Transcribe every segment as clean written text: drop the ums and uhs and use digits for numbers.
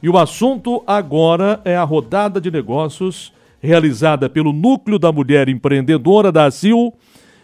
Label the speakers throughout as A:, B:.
A: E o assunto agora é a rodada de negócios realizada pelo Núcleo da Mulher Empreendedora da ACIL,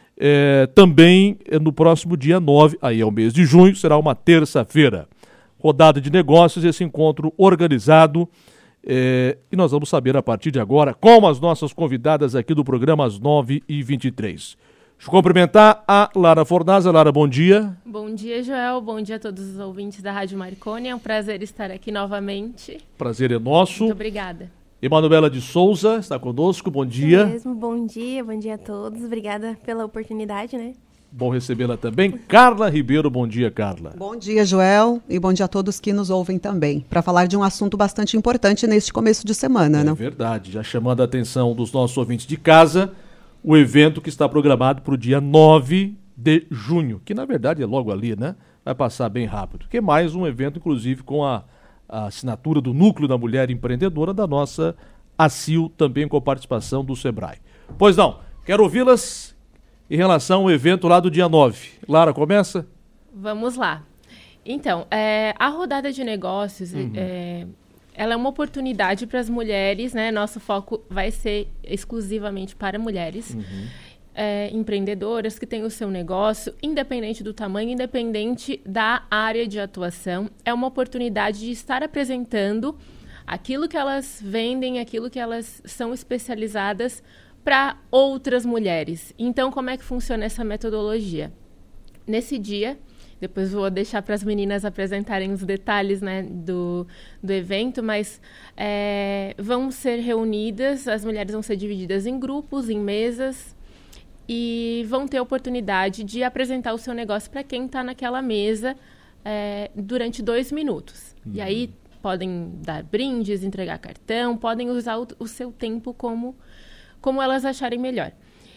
A: também no próximo dia 9, aí é o mês de junho, será uma terça-feira. Rodada de negócios, esse encontro organizado, e nós vamos saber a partir de agora com as nossas convidadas aqui do programa às 9h23. Deixa eu cumprimentar a Lara Fornaza. Lara, bom dia.
B: Bom dia, Joel. Bom dia a todos os ouvintes da Rádio Marconi. É um prazer estar aqui novamente.
A: Prazer é nosso.
B: Muito obrigada.
A: Emanuela de Souza está conosco. Bom dia.
C: Isso mesmo. Bom dia a todos. Obrigada pela oportunidade, né?
A: Bom recebê-la também. Carla Ribeiro, bom dia, Carla.
D: Bom dia, Joel, e bom dia a todos que nos ouvem também, para falar de um assunto bastante importante neste começo de semana, né?
A: É verdade, já chamando a atenção dos nossos ouvintes de casa, o evento que está programado para o dia 9 de junho, que na verdade é logo ali, né? Vai passar bem rápido. Que é mais um evento, inclusive, com a assinatura do Núcleo da Mulher Empreendedora da nossa ACIL, também com a participação do Sebrae. Pois não, quero ouvi-las em relação ao evento lá do dia 9. Lara, começa?
B: Vamos lá. Então, a rodada de negócios, ela é uma oportunidade para as mulheres, né? Nosso foco vai ser exclusivamente para mulheres empreendedoras que têm o seu negócio, independente do tamanho, independente da área de atuação. É uma oportunidade de estar apresentando aquilo que elas vendem, aquilo que elas são especializadas para outras mulheres. Então, como é que funciona essa metodologia? Nesse dia, depois vou deixar para as meninas apresentarem os detalhes, né, do evento, mas vão ser reunidas, as mulheres vão ser divididas em grupos, em mesas, e vão ter a oportunidade de apresentar o seu negócio para quem está naquela mesa durante 2 minutos. E aí podem dar brindes, entregar cartão, podem usar o seu tempo como elas acharem melhor.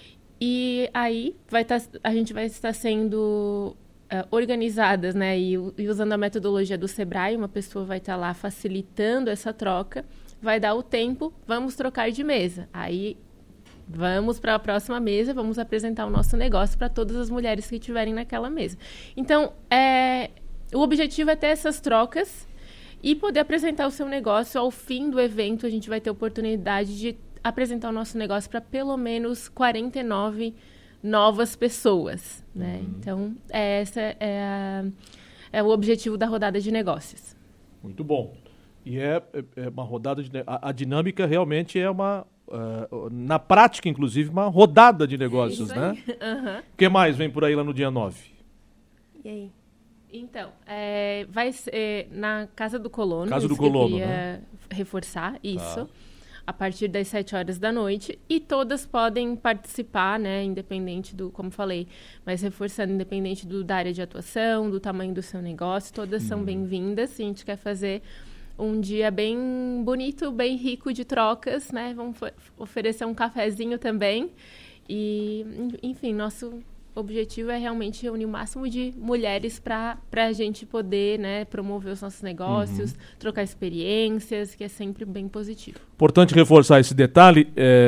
B: E aí a gente vai estar sendo organizadas, né? E usando a metodologia do Sebrae, uma pessoa vai estar lá facilitando essa troca, vai dar o tempo, vamos trocar de mesa. Aí vamos para a próxima mesa, vamos apresentar o nosso negócio para todas as mulheres que estiverem naquela mesa. Então, o objetivo é ter essas trocas e poder apresentar o seu negócio. Ao fim do evento, a gente vai ter a oportunidade de apresentar o nosso negócio para pelo menos 49 novas pessoas, né? Então, essa é o objetivo da rodada de negócios.
A: Muito bom. E é uma rodada de... A dinâmica realmente é na prática, inclusive, uma rodada de negócios, né? O que mais vem por aí lá no dia 9?
C: E aí?
B: Então, vai ser na Casa do Colono.
A: Casa do Colono,
B: né? Reforçar isso. A partir das 7 horas da noite, e todas podem participar, né, independente do, como falei, mas reforçando, independente da área de atuação, do tamanho do seu negócio, todas são bem-vindas. A gente quer fazer um dia bem bonito, bem rico de trocas, né, vamos oferecer um cafezinho também, e, enfim, nosso objetivo é realmente reunir o máximo de mulheres para a gente poder, né, promover os nossos negócios, trocar experiências, que é sempre bem positivo.
A: Importante reforçar esse detalhe,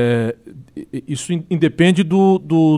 A: isso independe do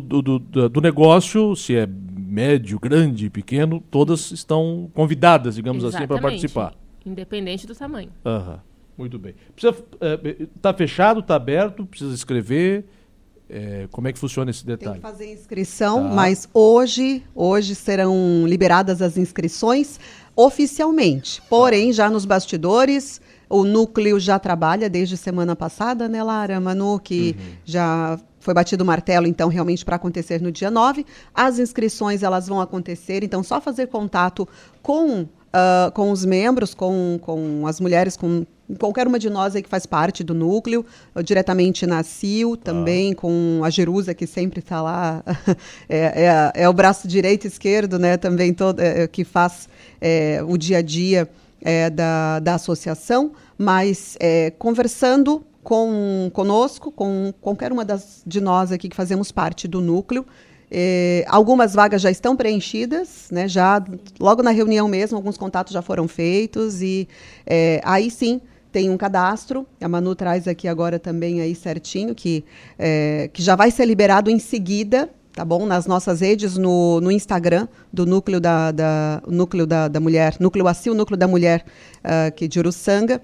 A: negócio, se é médio, grande, pequeno, todas estão convidadas, digamos assim, para participar.
B: Independente do tamanho.
A: Muito bem. Está fechado, está aberto, precisa escrever... como é que funciona esse detalhe?
D: Tem que fazer inscrição, mas hoje serão liberadas as inscrições oficialmente. Porém, já nos bastidores, o núcleo já trabalha desde semana passada, né, Lara, Manu, que já foi batido o martelo, então, realmente para acontecer no dia 9. As inscrições, elas vão acontecer, então, só fazer contato com os membros, com as mulheres, com qualquer uma de nós aí que faz parte do núcleo, diretamente na ACIL, também com a Jerusa, que sempre está lá, é o braço direito e esquerdo, né, também que faz o dia a dia da associação, mas conversando conosco, com qualquer uma de nós aqui que fazemos parte do núcleo. Algumas vagas já estão preenchidas, né, já logo na reunião mesmo, alguns contatos já foram feitos e aí sim tem um cadastro, a Manu traz aqui agora também aí certinho, que já vai ser liberado em seguida tá bom? Nas nossas redes, no Instagram do Núcleo Núcleo da Mulher, Núcleo ACIL, Núcleo da Mulher aqui de Uruçanga.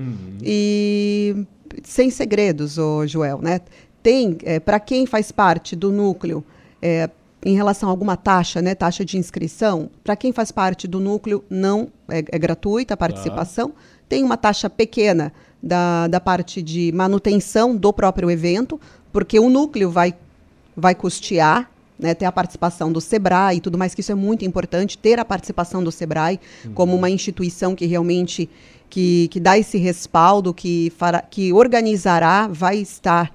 D: E sem segredos, Joel, né? Tem, para quem faz parte do núcleo, em relação a alguma taxa, né, taxa de inscrição, para quem faz parte do núcleo não é gratuita a participação, tem uma taxa pequena da parte de manutenção do próprio evento, porque o núcleo vai custear, né, ter a participação do SEBRAE e tudo mais, que isso é muito importante, ter a participação do SEBRAE como uma instituição que realmente que dá esse respaldo, que organizará, vai estar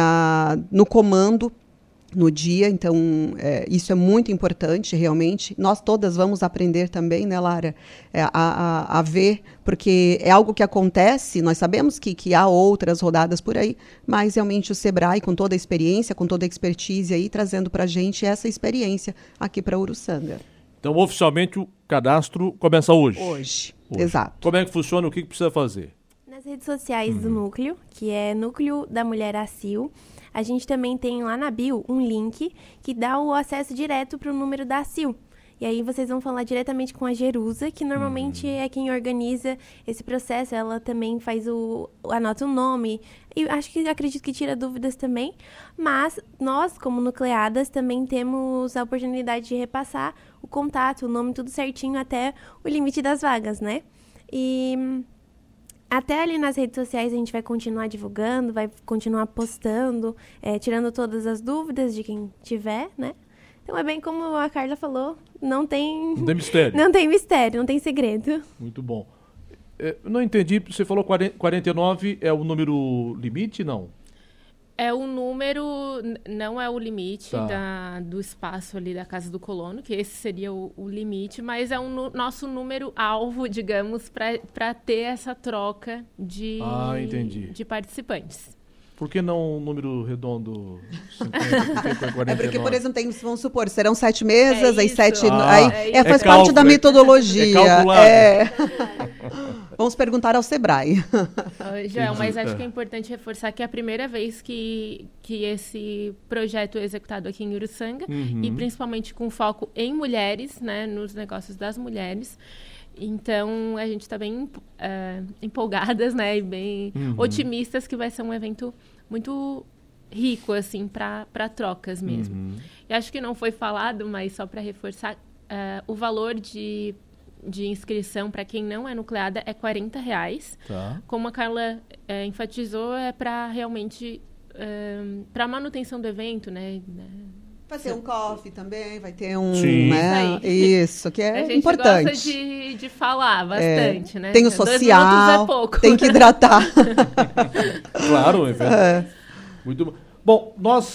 D: no comando no dia, então isso é muito importante realmente. Nós todas vamos aprender também, né, Lara, a ver, porque é algo que acontece, nós sabemos que há outras rodadas por aí, mas realmente o SEBRAE, com toda a experiência, com toda a expertise aí, trazendo para a gente essa experiência aqui para Uruçanga.
A: Então, oficialmente, o cadastro começa hoje?
D: Hoje, exato.
A: Como é que funciona, o que precisa fazer?
C: Nas redes sociais do Núcleo, que é Núcleo da Mulher ACIL, a gente também tem lá na bio um link que dá o acesso direto para o número da ACIL. E aí vocês vão falar diretamente com a Jerusa, que normalmente é quem organiza esse processo. Ela também anota o nome. E acredito que tira dúvidas também. Mas nós, como nucleadas, também temos a oportunidade de repassar o contato, o nome, tudo certinho até o limite das vagas, né? E até ali nas redes sociais a gente vai continuar divulgando, vai continuar postando, tirando todas as dúvidas de quem tiver, né? Então é bem como a Carla falou, não tem mistério. Não tem mistério, não tem segredo.
A: Muito bom. Não entendi, você falou 49 é o número limite, não?
B: É o número, não é o limite do espaço ali da Casa do Colono, que esse seria o limite, mas é o nosso número-alvo, digamos, para ter essa troca de participantes.
A: Por que não um número redondo? 50,
D: porque, por exemplo, vamos supor, serão 7 mesas, aí 7... faz parte
A: cálculo,
D: da metodologia.
A: Calculado.
D: Vamos perguntar ao SEBRAE.
B: Joel, mas acho que é importante reforçar que é a primeira vez que esse projeto é executado aqui em Uruçanga, e principalmente com foco em mulheres, né, nos negócios das mulheres. Então, a gente está bem empolgadas, né, e bem otimistas que vai ser um evento muito rico, assim, para trocas mesmo. E acho que não foi falado, mas só para reforçar, o valor de inscrição para quem não é nucleada é R$40. Como a Carla enfatizou, é para realmente para manutenção do evento, né?
D: Vai ter um coffee também, vai ter um...
A: Sim.
D: Né? Isso, que é importante.
B: A gente gosta de falar bastante, né?
D: Tem o social,
B: 2 minutos é pouco.
D: Tem que hidratar.
A: Claro, muito bom. Bom,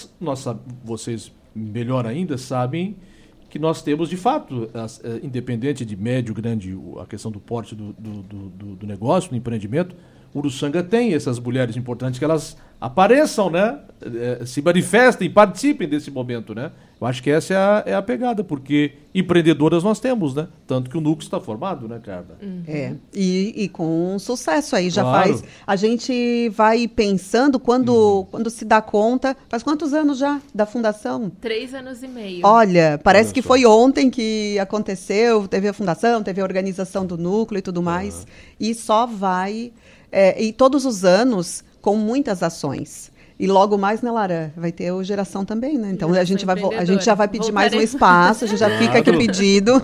A: vocês melhor ainda sabem que nós temos, de fato, independente de médio, grande, a questão do porte do negócio, do empreendimento, Uruçanga tem essas mulheres importantes que elas apareçam, né? Se manifestem, participem desse momento, né? Eu acho que essa é a pegada, porque empreendedoras nós temos, né? Tanto que o núcleo está formado, né, Carla?
D: E com sucesso aí, já faz... A gente vai pensando, quando se dá conta... Faz quantos anos já da fundação?
B: 3 anos e meio.
D: Olha, parece que foi ontem que aconteceu, teve a fundação, teve a organização do núcleo e tudo mais, e só vai... e todos os anos, com muitas ações. E logo mais, né, Lara? Vai ter o Geração também, né? Então a gente já vai pedir mais um espaço, a gente já fica aqui o pedido.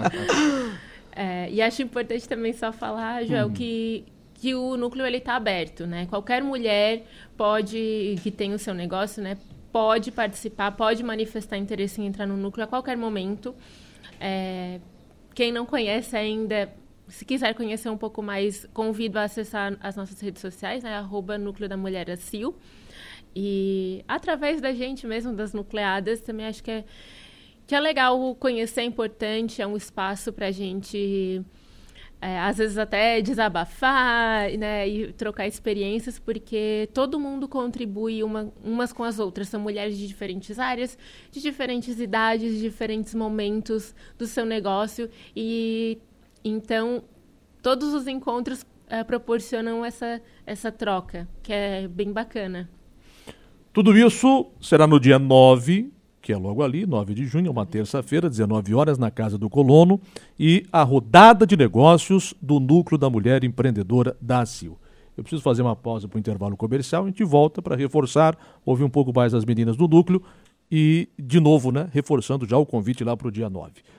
B: E acho importante também só falar, Joel, que o núcleo está aberto, né? Qualquer mulher que tem o seu negócio, né, pode participar, pode manifestar interesse em entrar no núcleo a qualquer momento. Quem não conhece ainda... Se quiser conhecer um pouco mais, convido a acessar as nossas redes sociais, né? @Núcleo da Mulher ACIL. E através da gente mesmo, das nucleadas, também acho que é legal conhecer, é importante, é um espaço para a gente, às vezes até desabafar, né? E trocar experiências, porque todo mundo contribui umas com as outras. São mulheres de diferentes áreas, de diferentes idades, de diferentes momentos do seu negócio. Então, todos os encontros proporcionam essa troca, que é bem bacana.
A: Tudo isso será no dia 9, que é logo ali, 9 de junho, uma terça-feira, 19 horas, na Casa do Colono, e a rodada de negócios do Núcleo da Mulher Empreendedora da ACIL. Eu preciso fazer uma pausa para o intervalo comercial, a gente volta para reforçar, ouvir um pouco mais as meninas do Núcleo e, de novo, né, reforçando já o convite lá para o dia 9.